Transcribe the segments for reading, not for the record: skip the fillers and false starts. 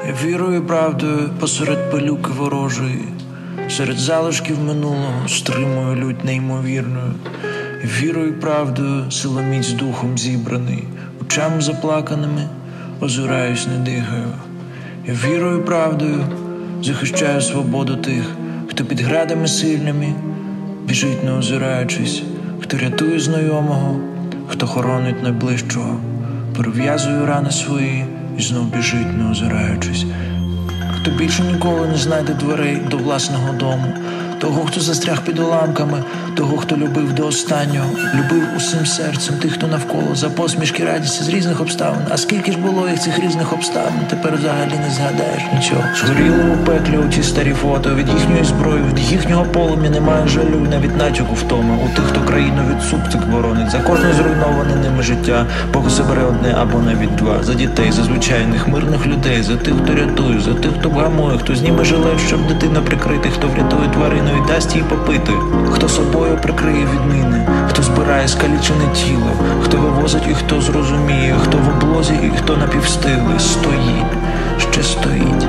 Я вірою і правдою посеред пилюки ворожої, серед залишків минулого стримую лють неймовірною. Я вірою і правдою силоміць духом зібраний, очами заплаканими озираюсь, не дихаю. Я вірою і правдою захищаю свободу тих, хто під градами сильними біжить, не озираючись, хто рятує знайомого, хто хоронить найближчого, перев'язує рани свої і знов біжить, не озираючись. Хто більше ніколи не знайде дверей до власного дому, того, хто застряг під уламками, того, хто любив до останнього, любив усім серцем тих, хто навколо, за посмішки, радісті з різних обставин. А скільки ж було їх цих різних обставин, тепер взагалі не згадаєш нічого. Згоріли у пеклі оті старі фото, від їхньої зброї, від їхнього полум'я немає жалю, навіть натяку втоми. У тих, хто країну від супцик боронить, за кожне зруйноване ними життя Бог забере одне або навіть два. За дітей, за звичайних мирних людей, за тих, хто рятує, за тих, хто вгамує, хто зніме жилет, щоб дитина прикрити, хто врятує тварину і дасть їй попити, хто собою прикриє відміни, хто збирає скалічене тіло, хто вивозить і хто зрозуміє, хто в облозі і хто напівстиглий, стоїть, ще стоїть.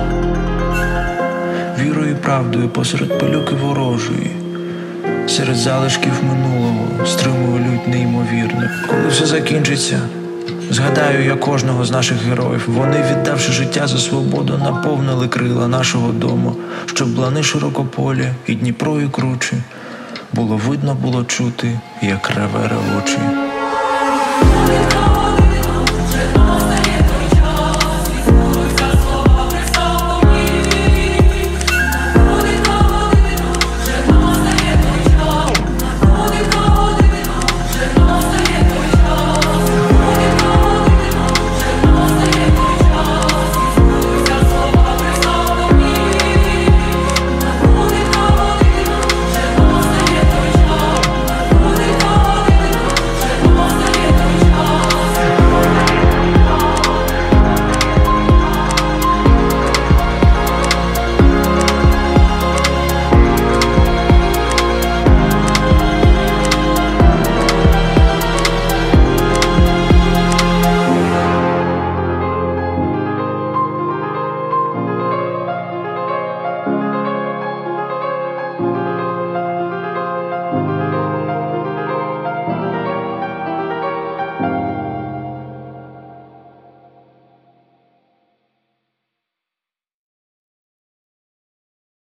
Вірою і правдою посеред пилюки ворожої, серед залишків минулого стримую лють неймовірне. Коли все закінчиться, згадаю я кожного з наших героїв. Вони, віддавши життя за свободу, наповнили крила нашого дому, щоб лани широкополі і Дніпро і кручі було видно, було чути, як реве ревучий.